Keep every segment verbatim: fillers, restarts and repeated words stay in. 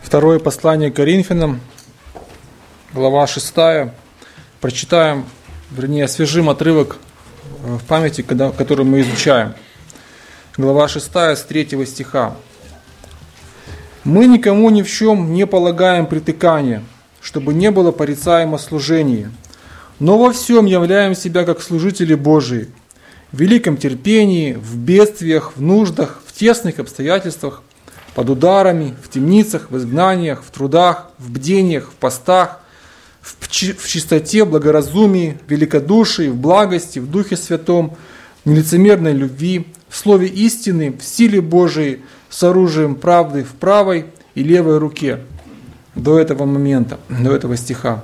Второе послание к Коринфянам, глава шестая. Прочитаем, вернее, освежим отрывок в памяти, который мы изучаем. Глава шестая, с третьего стиха. «Мы никому ни в чем не полагаем притыкания, чтобы не было порицаемо служение, но во всем являем себя как служители Божии, в великом терпении, в бедствиях, в нуждах, в тесных обстоятельствах, под ударами, в темницах, в изгнаниях, в трудах, в бдениях, в постах, в чистоте, благоразумии, в великодушии, в благости, в Духе Святом, в нелицемерной любви, в слове истины, в силе Божией, с оружием правды в правой и левой руке». До этого момента, до этого стиха.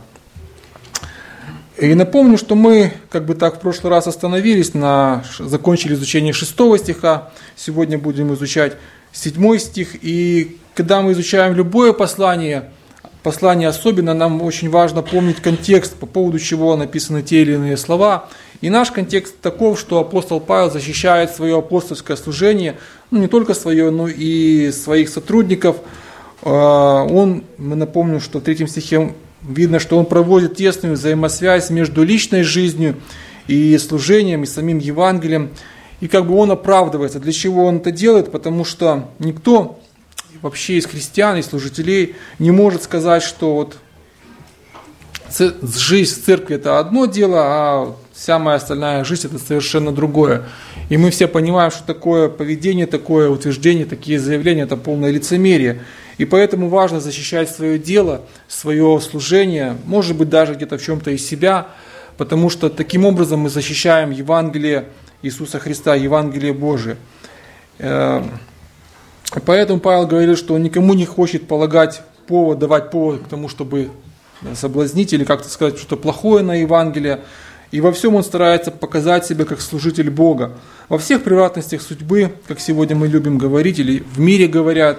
И напомню, что мы, как бы так в прошлый раз остановились, на, закончили изучение шестого стиха, сегодня будем изучать седьмой стих. И когда мы изучаем любое послание, послание особенно, нам очень важно помнить контекст, по поводу чего написаны те или иные слова. И наш контекст таков, что апостол Павел защищает свое апостольское служение, ну, не только свое, но и своих сотрудников. Он, мы напомним, что в третьем стихе видно, что он проводит тесную взаимосвязь между личной жизнью и служением, и самим Евангелием. И как бы он оправдывается. Для чего он это делает? Потому что никто вообще из христиан, из служителей не может сказать, что вот жизнь в церкви это одно дело, а вся моя остальная жизнь это совершенно другое. И мы все понимаем, что такое поведение, такое утверждение, такие заявления это полное лицемерие. И поэтому важно защищать свое дело, свое служение, может быть даже где-то в чем-то и себя, потому что таким образом мы защищаем Евангелие Иисуса Христа, Евангелие Божие. Поэтому Павел говорит, что он никому не хочет полагать повод, давать повод к тому, чтобы соблазнить или как-то сказать что-то плохое на Евангелие. И во всем он старается показать себя как служитель Бога. Во всех превратностях судьбы, как сегодня мы любим говорить, или в мире говорят,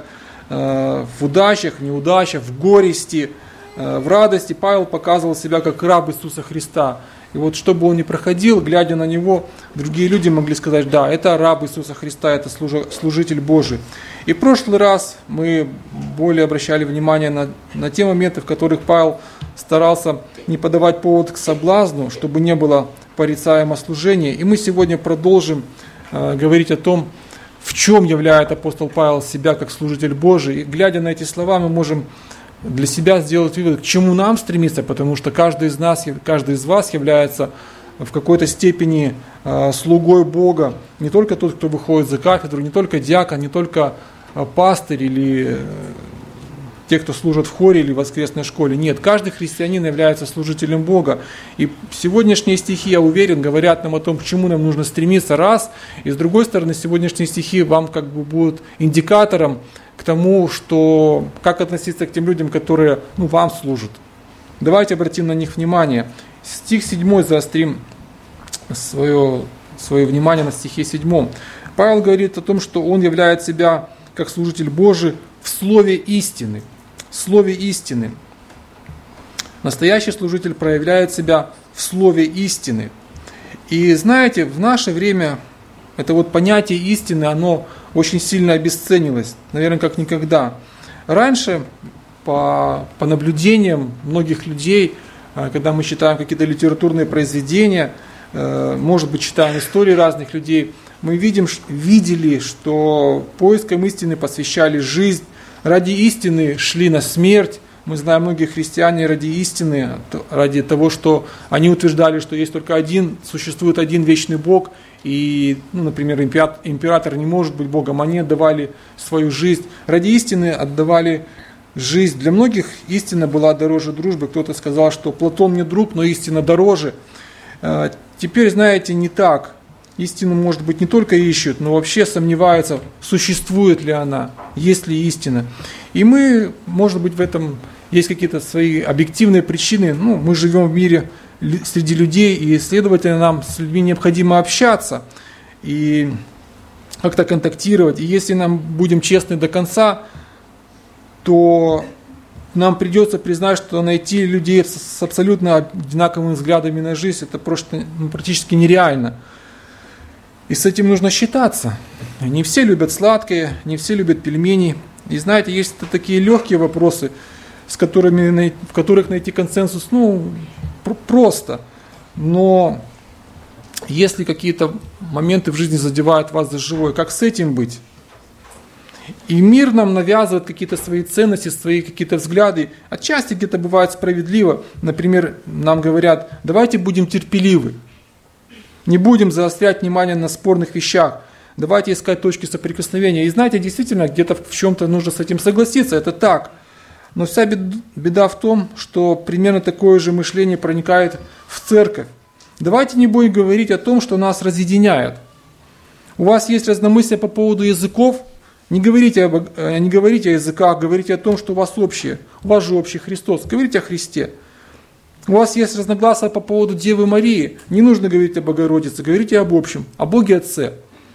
в удачах, в неудачах, в горести, в радости Павел показывал себя как раб Иисуса Христа. И вот чтобы он не проходил, глядя на него, другие люди могли сказать: да, это раб Иисуса Христа, это служитель Божий. И в прошлый раз мы более обращали внимание на, на те моменты, в которых Павел старался не подавать повод к соблазну, чтобы не было порицаемо служение. И мы сегодня продолжим э, говорить о том, в чем являет апостол Павел себя как служитель Божий. И глядя на эти слова, мы можем для себя сделать вывод, к чему нам стремиться, потому что каждый из нас, каждый из вас является в какой-то степени э, слугой Бога. Не только тот, кто выходит за кафедру, не только диакон, не только э, пастырь или э, те, кто служат в хоре или в воскресной школе. Нет, каждый христианин является служителем Бога. И сегодняшние стихи, я уверен, говорят нам о том, к чему нам нужно стремиться, раз. И с другой стороны, сегодняшние стихи вам как бы будут индикатором к тому, что как относиться к тем людям, которые ну, вам служат. Давайте обратим на них внимание. Стих седьмой, заострим свое, свое внимание на стихе седьмом. Павел говорит о том, что он являет себя как служитель Божий в слове истины. В слове истины. Настоящий служитель проявляет себя в слове истины. И знаете, в наше время это вот понятие истины, оно очень сильно обесценилось, наверное, как никогда. Раньше, по, по наблюдениям многих людей, когда мы читаем какие-то литературные произведения, может быть, читаем истории разных людей, мы видим, видели, что поискам истины посвящали жизнь, ради истины шли на смерть. Мы знаем, многие христиане ради истины, ради того, что они утверждали, что есть только один, существует один вечный Бог, и, ну, например, император не может быть Богом, они отдавали свою жизнь. Ради истины отдавали жизнь. Для многих истина была дороже дружбы. Кто-то сказал, что Платон не друг, но истина дороже. Теперь, знаете, не так. Истину, может быть, не только ищут, но вообще сомневаются, существует ли она, есть ли истина. И мы, может быть, в этом есть какие-то свои объективные причины. Ну, мы живем в мире среди людей, и, следовательно, нам с людьми необходимо общаться и как-то контактировать. И если нам будем честны до конца, то нам придется признать, что найти людей с абсолютно одинаковыми взглядами на жизнь, это просто, ну, практически нереально. И с этим нужно считаться. Не все любят сладкое, не все любят пельмени, И знаете, есть такие легкие вопросы, с которыми, в которых найти консенсус, ну, просто. Но если какие-то моменты в жизни задевают вас за живое, как с этим быть? И мир нам навязывает какие-то свои ценности, свои какие-то взгляды. Отчасти где-то бывает справедливо. Например, нам говорят, давайте будем терпеливы. Не будем заострять внимание на спорных вещах. Давайте искать точки соприкосновения. И знаете, действительно, где-то в чем-то нужно с этим согласиться. Это так. Но вся беда в том, что примерно такое же мышление проникает в церковь. Давайте не будем говорить о том, что нас разъединяет. У вас есть разномыслия по поводу языков. Не говорите, об, не говорите о языках, говорите о том, что у вас общее. У вас же общий Христос. Говорите о Христе. У вас есть разногласия по поводу Девы Марии. Не нужно говорить о Богородице, говорите об общем, о Боге Отце.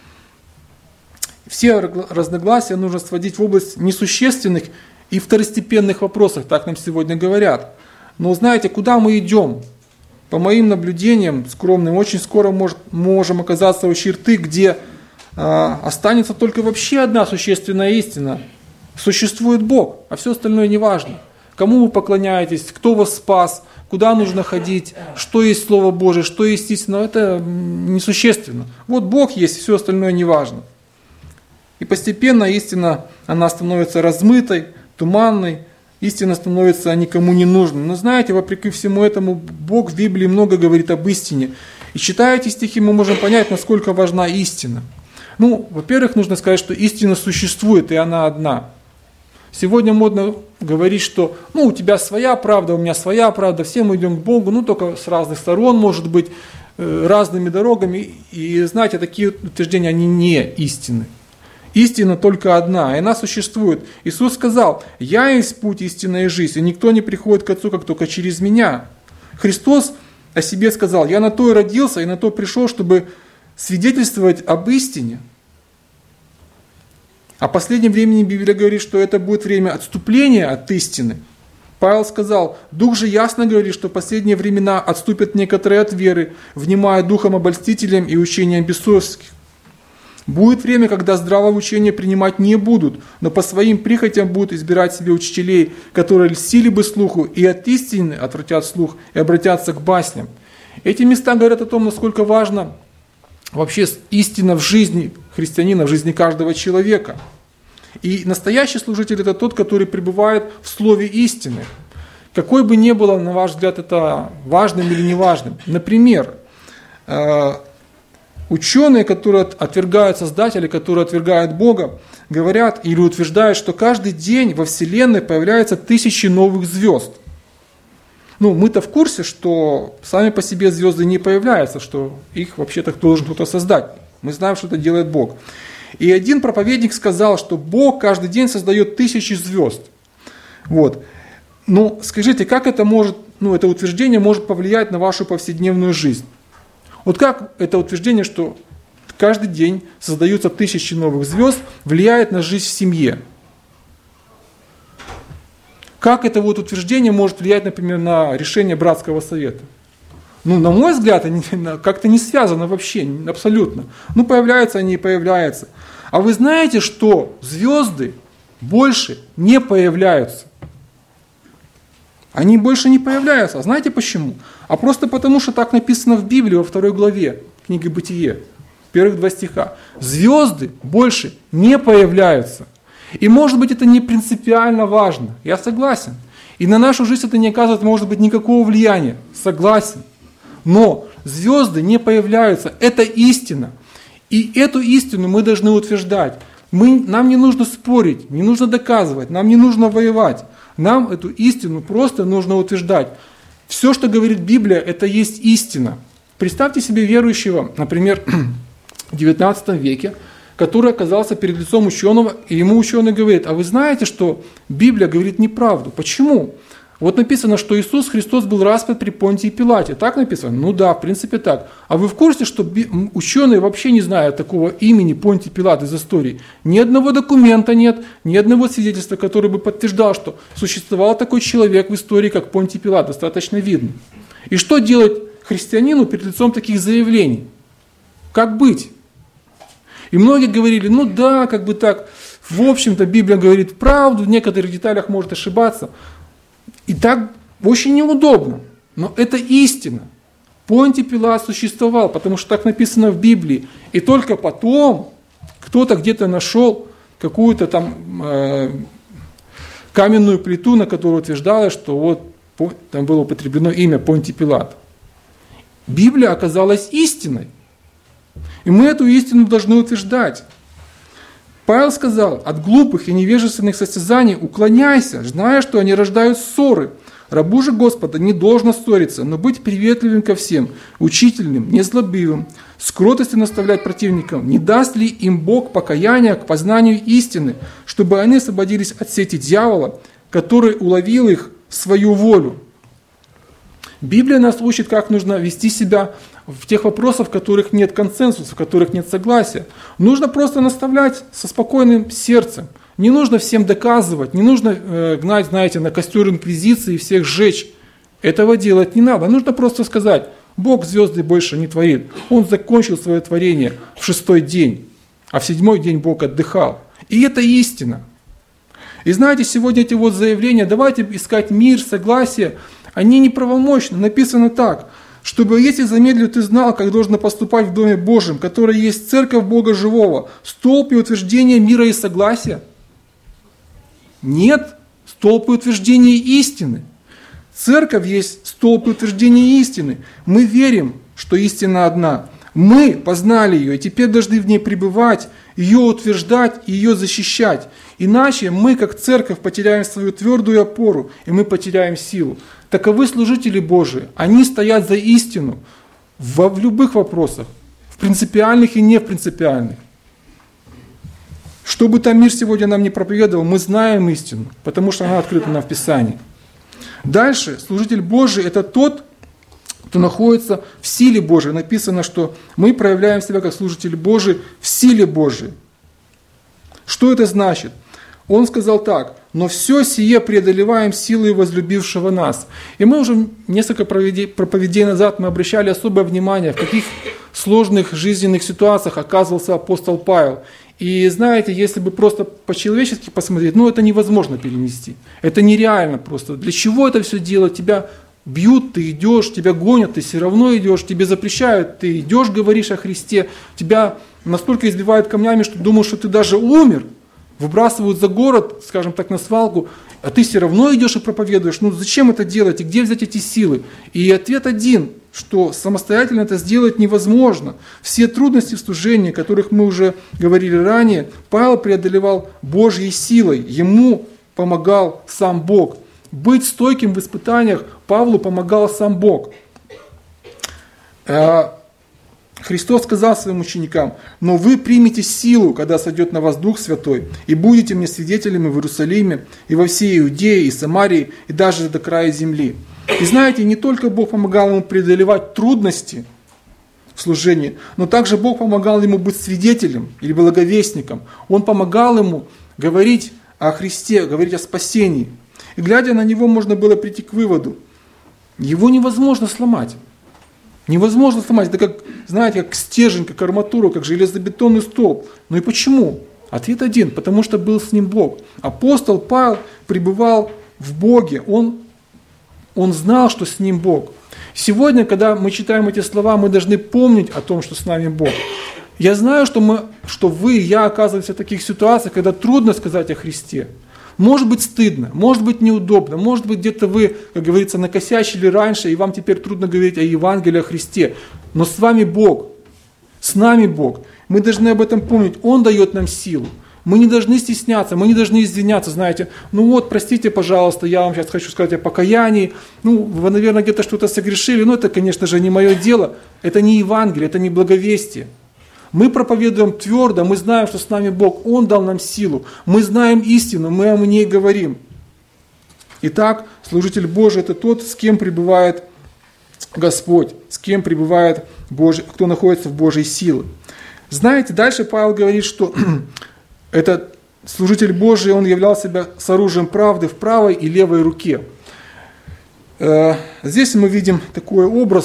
Все разногласия нужно сводить в область несущественных и второстепенных вопросов, так нам сегодня говорят. Но знаете, куда мы идем? По моим наблюдениям скромным, очень скоро может, можем оказаться у черты, где а, останется только вообще одна существенная истина. Существует Бог, а все остальное не важно. Кому вы поклоняетесь, кто вас спас, куда нужно ходить, что есть Слово Божие, что есть истина, это несущественно. Вот Бог есть, все остальное не важно. И постепенно истина, она становится размытой, туманной, истина становится никому не нужной. Но знаете, вопреки всему этому, Бог в Библии много говорит об истине. И читая эти стихи, мы можем понять, насколько важна истина. Ну, во-первых, нужно сказать, что истина существует, и она одна. Сегодня модно говорить, что ну, у тебя своя правда, у меня своя правда, все мы идем к Богу, ну только с разных сторон, может быть, разными дорогами. И знаете, такие утверждения, они не истинны. Истина только одна, и она существует. Иисус сказал, «Я есть путь, истина и жизнь, и никто не приходит к Отцу, как только через Меня». Христос о себе сказал, «Я на то и родился, и на то пришел, чтобы свидетельствовать об истине». А в последнем времени Библия говорит, что это будет время отступления от истины. Павел сказал, «Дух же ясно говорит, что в последние времена отступят некоторые от веры, внимая духом обольстителям и учениям бесовских. Будет время, когда здравое учение принимать не будут, но по своим прихотям будут избирать себе учителей, которые льстили бы слуху и от истины отвратят слух и обратятся к басням». Эти места говорят о том, насколько важно вообще истина в жизни христианина, в жизни каждого человека. И настоящий служитель – это тот, который пребывает в слове истины. Какой бы ни было, на ваш взгляд, это важным или неважным. Например, ученые, которые отвергают Создателя, которые отвергают Бога, говорят или утверждают, что каждый день во Вселенной появляются тысячи новых звезд. Ну, мы-то в курсе, что сами по себе звезды не появляются, что их вообще-то должен кто-то создать. Мы знаем, что это делает Бог. И один проповедник сказал, что Бог каждый день создает тысячи звезд. Вот. Ну, скажите, как это может, ну, это утверждение может повлиять на вашу повседневную жизнь? Вот как это утверждение, что каждый день создаются тысячи новых звезд, влияет на жизнь в семье? Как это вот утверждение может влиять, например, на решение братского совета? Ну, на мой взгляд, они как-то не связано вообще, абсолютно. Ну, появляются они и появляются. А вы знаете, что звезды больше не появляются? Они больше не появляются. А знаете почему? А просто потому, что так написано в Библии во второй главе книги Бытие, первых два стиха. Звезды больше не появляются. И может быть это не принципиально важно, я согласен. И на нашу жизнь это не оказывает, может быть, никакого влияния, согласен. Но звезды не появляются, это истина. И эту истину мы должны утверждать. Мы, нам не нужно спорить, не нужно доказывать, нам не нужно воевать. Нам эту истину просто нужно утверждать. Все, что говорит Библия, это есть истина. Представьте себе верующего, например, в девятнадцатом веке, который оказался перед лицом ученого, и ему ученый говорит, а вы знаете, что Библия говорит неправду? Почему? Вот написано, что Иисус Христос был распят при Понтии Пилате. Так написано? Ну да, в принципе так. А вы в курсе, что ученые вообще не знают такого имени Понтий Пилат из истории? Ни одного документа нет, ни одного свидетельства, которое бы подтверждало, что существовал такой человек в истории, как Понтий Пилат. Достаточно видно. И что делать христианину перед лицом таких заявлений? Как быть? И многие говорили, ну да, как бы так, В общем-то, Библия говорит правду, в некоторых деталях может ошибаться. И так очень неудобно. Но это истина. Понтий Пилат существовал, потому что так написано в Библии. И только потом кто-то где-то нашел какую-то там э, каменную плиту, на которой утверждалось, что вот там было употреблено имя Понтий Пилат. Библия оказалась истиной. И мы эту истину должны утверждать. Павел сказал: от глупых и невежественных состязаний уклоняйся, зная, что они рождают ссоры. Рабу же Господа не должно ссориться, но быть приветливым ко всем, учительным, незлобивым, с кротостью наставлять противникам. Не даст ли им Бог покаяния к познанию истины, чтобы они освободились от сети дьявола, который уловил их в свою волю? Библия нас учит, как нужно вести себя в тех вопросах, в которых нет консенсуса, в которых нет согласия. Нужно просто наставлять со спокойным сердцем. Не нужно всем доказывать, не нужно э, гнать, знаете, на костер инквизиции и всех сжечь. Этого делать не надо. Нужно просто сказать: Бог звезды больше не творит. Он закончил свое творение в шестой день, а в седьмой день Бог отдыхал. И это истина. И знаете, сегодня эти вот заявления: давайте искать мир, согласие, они неправомочны. Написано так: чтобы, если замедлил, ты знал, как должно поступать в Доме Божьем, который есть церковь Бога живого, столб и утверждение мира и согласия. Нет, столб и утверждение истины. Церковь есть столб и утверждение истины. Мы верим, что истина одна. Мы познали ее и теперь должны в ней пребывать, ее утверждать и ее защищать. Иначе мы, как церковь, потеряем свою твердую опору, и мы потеряем силу. Таковы служители Божии. Они стоят за истину в, в любых вопросах, в принципиальных и не в принципиальных. Что бы там мир сегодня нам не проповедовал, мы знаем истину, потому что она открыта нам в Писании. Дальше, служитель Божий – это тот, кто находится в силе Божией. Написано, что мы проявляем себя как служители Божии в силе Божией. Что это значит? Он сказал так: но все сие преодолеваем силой возлюбившего нас. И мы уже несколько проповедей назад мы обращали особое внимание, в каких сложных жизненных ситуациях оказывался апостол Павел. И знаете, если бы просто по-человечески посмотреть, ну это невозможно перенести. Это нереально просто. Для чего это все делать? Тебя бьют, ты идешь, тебя гонят, ты все равно идешь, тебе запрещают, ты идешь, говоришь о Христе, тебя настолько избивают камнями, что думаешь, что ты даже умер. Выбрасывают за город, скажем так, на свалку, а ты все равно идешь и проповедуешь. Ну зачем это делать и где взять эти силы? И ответ один, что самостоятельно это сделать невозможно. Все трудности в служении, о которых мы уже говорили ранее, Павел преодолевал Божьей силой. Ему помогал сам Бог. Быть стойким в испытаниях Павлу помогал сам Бог. Христос сказал своим ученикам: но вы примете силу, когда сойдет на вас Дух Святой, и будете мне свидетелями в Иерусалиме, и во всей Иудее, и Самарии, и даже до края земли. И знаете, не только Бог помогал ему преодолевать трудности в служении, но также Бог помогал ему быть свидетелем или благовестником. Он помогал ему говорить о Христе, говорить о спасении. И глядя на него, можно было прийти к выводу: его невозможно сломать. Невозможно сломать. Это как, знаете, как стержень, как арматура, как железобетонный столб. Ну и почему? Ответ один: потому что был с ним Бог. Апостол Павел пребывал в Боге. Он, он знал, что с ним Бог. Сегодня, когда мы читаем эти слова, мы должны помнить о том, что с нами Бог. Я знаю, что, мы, что вы и я оказываемся в таких ситуациях, когда трудно сказать о Христе. Может быть стыдно, может быть неудобно, может быть где-то вы, как говорится, накосячили раньше, и вам теперь трудно говорить о Евангелии, о Христе. Но с вами Бог, с нами Бог. Мы должны об этом помнить. Он дает нам силу. Мы не должны стесняться, мы не должны извиняться, знаете, ну вот, простите, пожалуйста, я вам сейчас хочу сказать о покаянии, ну, вы, наверное, где-то что-то согрешили, но это, конечно же, не мое дело, это не Евангелие, это не благовестие. Мы проповедуем твердо, мы знаем, что с нами Бог, Он дал нам силу, мы знаем истину, мы о ней говорим. Итак, служитель Божий – это тот, с кем пребывает Господь, с кем пребывает Божий, кто находится в Божьей силе. Знаете, дальше Павел говорит, что этот служитель Божий, он являл себя с оружием правды в правой и левой руке. Здесь мы видим такой образ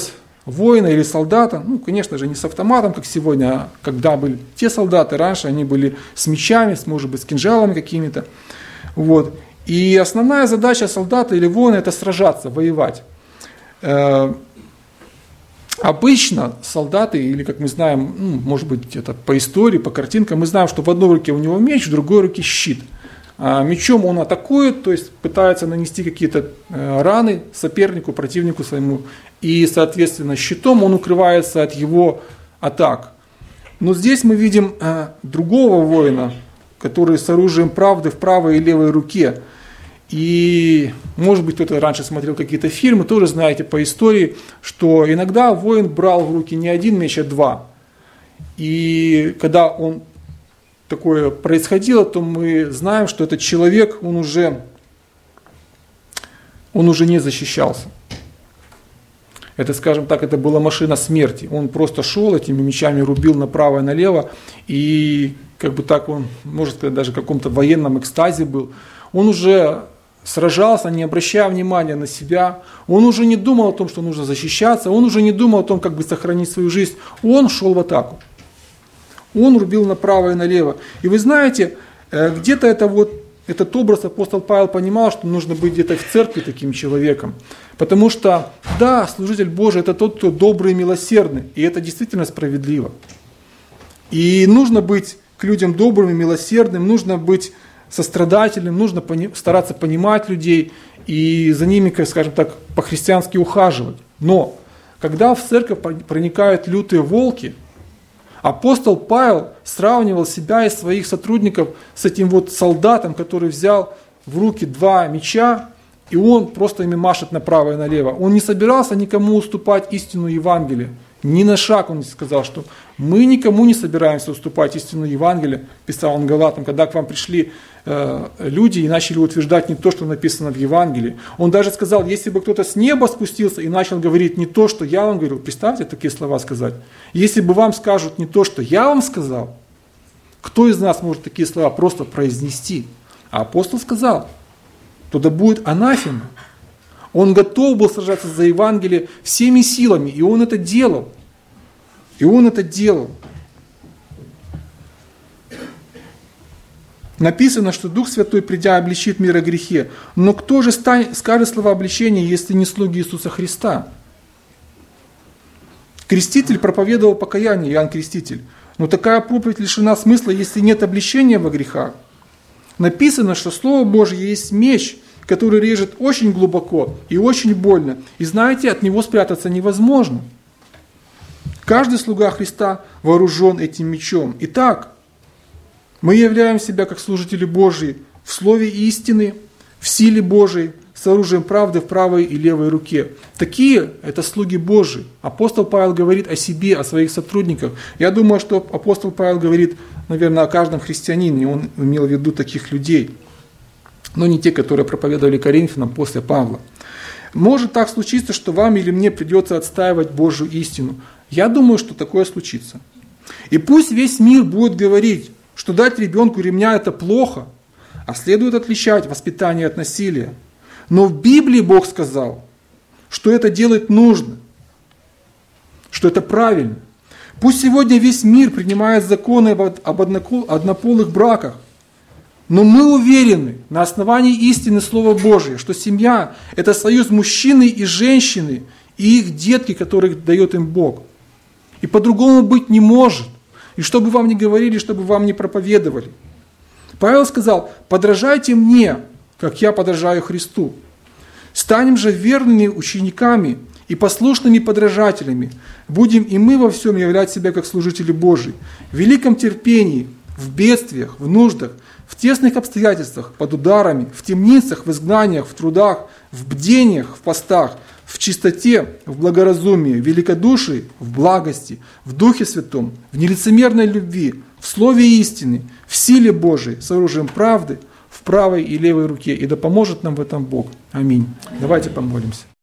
воина или солдата, ну, конечно же, не с автоматом, как сегодня, а когда были те солдаты, раньше они были с мечами, с, может быть, с кинжалами какими-то. Вот. И основная задача солдата или воина – это сражаться, воевать. Э, обычно солдаты, или, как мы знаем, ну, может быть, это по истории, по картинкам, мы знаем, что в одной руке у него меч, в другой руке щит. А мечом он атакует, то есть пытается нанести какие-то э, раны сопернику, противнику своему, и, соответственно, щитом он укрывается от его атак. Но здесь мы видим э, другого воина, который с оружием правды в правой и левой руке. И, может быть, кто-то раньше смотрел какие-то фильмы, тоже знаете по истории, что иногда воин брал в руки не один меч, а два. И когда он такое происходило, то мы знаем, что этот человек, он уже, он уже не защищался. Это, скажем так, это была машина смерти. Он просто шел, этими мечами рубил направо и налево, и как бы так он, можно сказать, даже в каком-то военном экстазе был. Он уже сражался, не обращая внимания на себя. Он уже не думал о том, что нужно защищаться. Он уже не думал о том, как бы сохранить свою жизнь. Он шел в атаку. Он рубил направо и налево. И вы знаете, где-то это вот, этот образ апостол Павел понимал, что нужно быть где-то в церкви таким человеком. Потому что, да, служитель Божий – это тот, кто добрый и милосердный. И это действительно справедливо. И нужно быть к людям добрым и милосердным, нужно быть сострадательным, нужно пони- стараться понимать людей и за ними, скажем так, по-христиански ухаживать. Но когда в церковь проникают лютые волки, апостол Павел сравнивал себя и своих сотрудников с этим вот солдатом, который взял в руки два меча, и он просто ими машет направо и налево. Он не собирался никому уступать истину Евангелия. Ни на шаг он сказал, что мы никому не собираемся уступать истину Евангелия, писал он Галатам, когда к вам пришли э, люди и начали утверждать не то, что написано в Евангелии. Он даже сказал, если бы кто-то с неба спустился и начал говорить не то, что я вам говорил, представьте такие слова сказать. Если бы вам скажут не то, что я вам сказал, кто из нас может такие слова просто произнести? А апостол сказал, тогда будет анафема. Он готов был сражаться за Евангелие всеми силами, и он это делал. И он это делал. Написано, что Дух Святой, придя, обличит мир о грехе. Но кто же станет, скажет слова обличения, если не слуги Иисуса Христа? Креститель проповедовал покаяние, Иоанн Креститель. Но такая проповедь лишена смысла, если нет обличения во грехах. Написано, что Слово Божье есть меч, который режет очень глубоко и очень больно. И знаете, от него спрятаться невозможно. Каждый слуга Христа вооружен этим мечом. Итак, мы являем себя как служители Божьи в слове истины, в силе Божией, с оружием правды в правой и левой руке. Такие – это слуги Божьи. Апостол Павел говорит о себе, о своих сотрудниках. Я думаю, что апостол Павел говорит, наверное, о каждом христианине. Он имел в виду таких людей. Но не те, которые проповедовали Коринфянам после Павла. Может так случиться, что вам или мне придется отстаивать Божью истину. Я думаю, что такое случится. И пусть весь мир будет говорить, что дать ребенку ремня – это плохо, а следует отличать воспитание от насилия. Но в Библии Бог сказал, что это делать нужно, что это правильно. Пусть сегодня весь мир принимает законы об однополых браках, но мы уверены на основании истины Слова Божия, что семья – это союз мужчины и женщины, и их детки, которых дает им Бог. И по-другому быть не может. И что бы вам ни говорили, что бы вам ни проповедовали. Павел сказал, подражайте мне, как я подражаю Христу. Станем же верными учениками и послушными подражателями. Будем и мы во всем являть себя как служители Божии. В великом терпении, в бедствиях, в нуждах, в тесных обстоятельствах, под ударами, в темницах, в изгнаниях, в трудах, в бдениях, в постах, в чистоте, в благоразумии, в великодушии, в благости, в Духе Святом, в нелицемерной любви, в слове истины, в силе Божией, с оружием правды, в правой и левой руке. И да поможет нам в этом Бог. Аминь. Давайте помолимся.